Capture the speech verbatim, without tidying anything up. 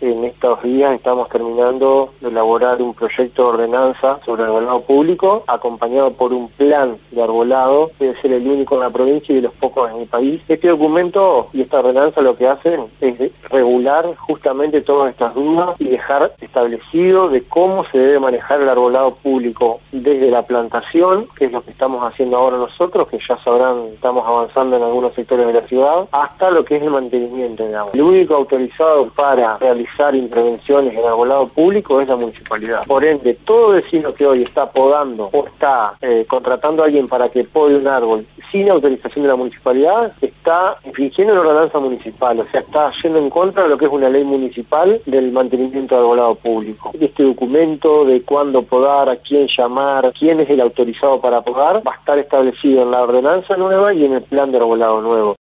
En estos días estamos terminando de elaborar un proyecto de ordenanza sobre el arbolado público, acompañado por un plan de arbolado, debe ser el único en la provincia y de los pocos en el país. Este documento y esta ordenanza lo que hacen es regular justamente todas estas dudas y dejar establecido de cómo se debe manejar el arbolado público desde la plantación, que es lo que estamos haciendo ahora nosotros, que ya sabrán, estamos avanzando en algunos sectores de la ciudad, hasta lo que es el mantenimiento, digamos. El único autorizado para realizar intervenciones en arbolado público es la municipalidad. Por ende, todo vecino que hoy está podando o está eh, contratando a alguien para que pode un árbol sin autorización de la municipalidad, está infringiendo la ordenanza municipal, o sea, está yendo en contra de lo que es una ley municipal del mantenimiento de arbolado público. Este documento de cuándo podar, a quién llamar, quién es el autorizado para podar, va a estar establecido en la ordenanza nueva y en el plan de arbolado nuevo.